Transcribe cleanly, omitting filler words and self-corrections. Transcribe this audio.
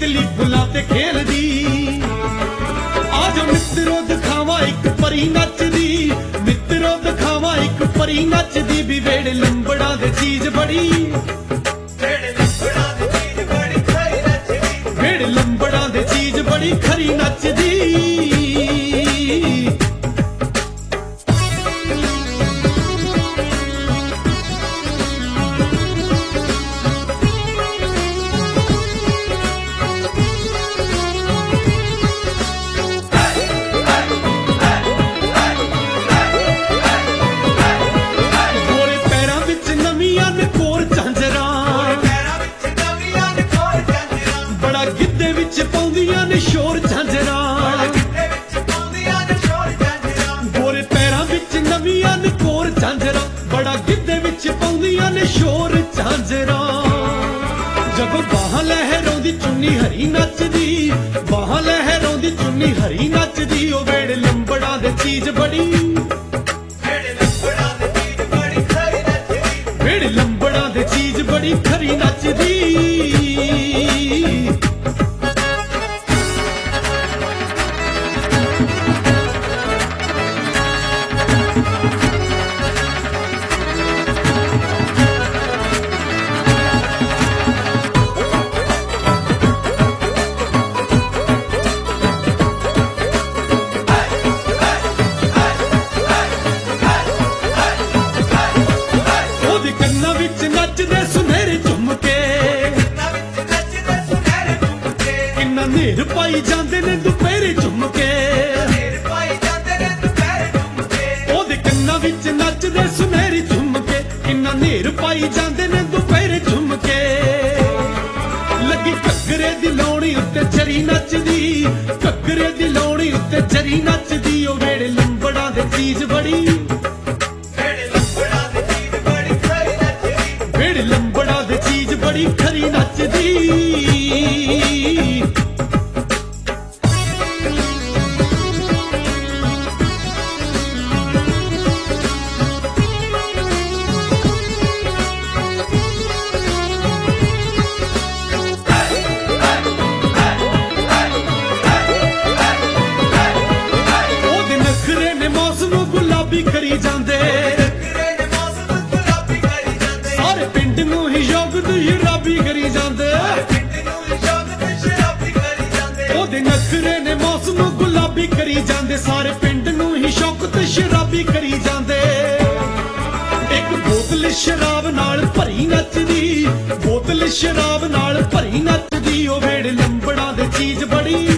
तितली फुलां ते खेलदी। आज मित्रों दिखावा एक परी नचदी, मित्रों दिखावा एक परी नचदी। भी वेड़ लंबड़ा दे चीज बड़ी, वेड़ लंबड़ा दे चीज बड़ी खरी नचदी। शोर झांझरा गोरे पैरां विच नवियां ने कोर झांझरा, बड़ा गिद्धे विच पाउंदियां ने शोर झांझरा। जदों बाहां लहराउंदी चुन्नी हरी नचदी, बाहां लहराउंदी चुन्नी हरी नचदी। ओ वेड़ लंबड़ा दे चीज बड़ी, वेड़ लंबड़ा दे चीज बड़ी खरी नचदी। नेर पाई जांदे ने दुपहरे झुमके, ओदे कन्नां विच नचदे सुनहरे झुमके। किन्ना नेर पाई जांदे ने दुपहरे झुमके। लगी घग्गरे दी लौणी उत्ते चरी नचदी, घग्गरे दी लौणी उत्ते चरी नचदी। ओ वेड़ लंबड़ा दे चीज बड़ी, वेड़ लंबड़ा दे चीज बड़ी खरी नचदी। करी जांदे सारे पिंड नूं ही शौकत शराबी करी जांदे। ओदे नखरे ने मौसम गुलाबी करी जांदे, सारे पिंड नूं ही शौकत शराबी करी जांदे। एक बोतल शराब नाल भरी नचदी, बोतल शराब नाल भरी नचदी। ओ वेड़ लंबड़ा दे चीज बड़ी,